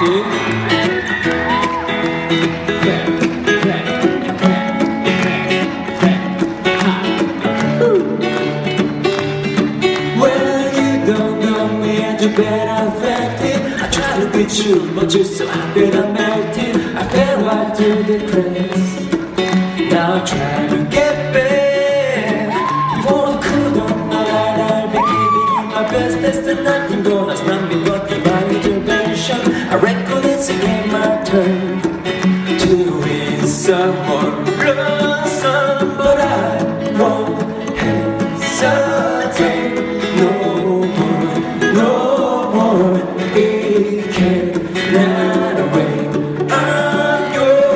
You've been affected. I try to be true, but you're so happy that I'm melted. I fell right through the cracks. Now I'm trying to get back. Before I could on the line, I'll be giving you my best. There's nothing gonna stop me but divine intervention. I reckon it's again my turn to win some more blossom, but I won't hesitate no more, no more. It can't run away. I'm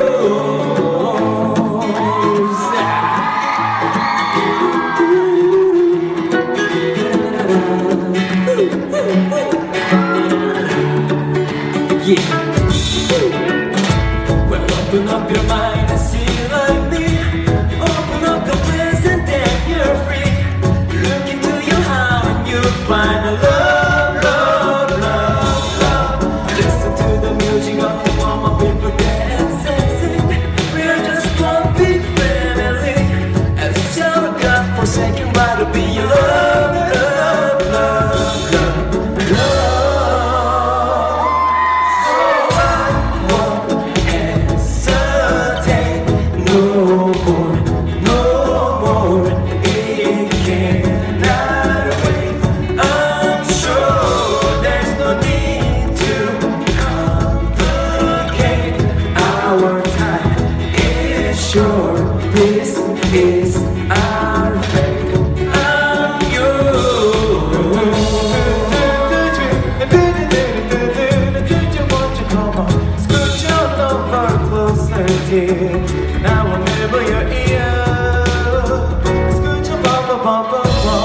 yours. Yeah. Well, open up your mind and see like me. Open up the present and you're free. Look into your heart and you'll find a love, love, love, love. Listen to the music of the woman people dancing. We're just one big family, and it's our God-forsaken right to be your love, love, love, love, love. Sure, this is our fate. I'm yours. Could you want to come on? Scoot your lover closer, dear. Now I'll nibble your ear. Scoot your bumper, bumper, bumper.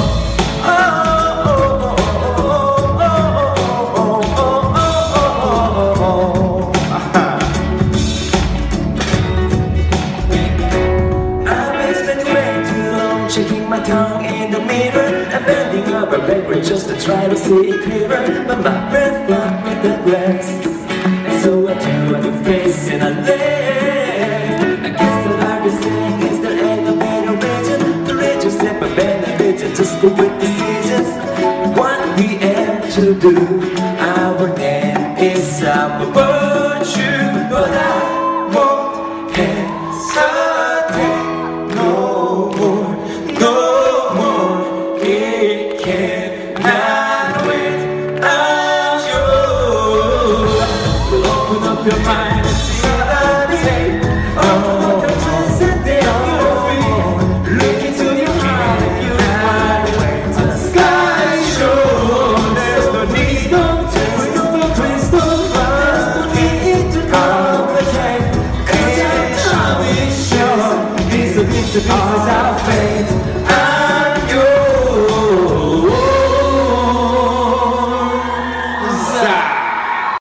Shaking my tongue in the mirror and bending over backward just to try to see it clearer. But my breath blocked with the glass, and so I do a new face and I left. I guess the hardest thing is the elevator region. The region step up and I region just go with the seasons. What we aim to do, our name is our virtue, but I won't hesitate no more. No more, it cannot wait. I'm yours. Well, open up your mind and see what I say. Oh, the present day you're free. Look into your heart and you'll find a way to the sky. Sure, there's no need to twist the crystal. There's no need to complicate. 'Cause I'm sure this is our fate.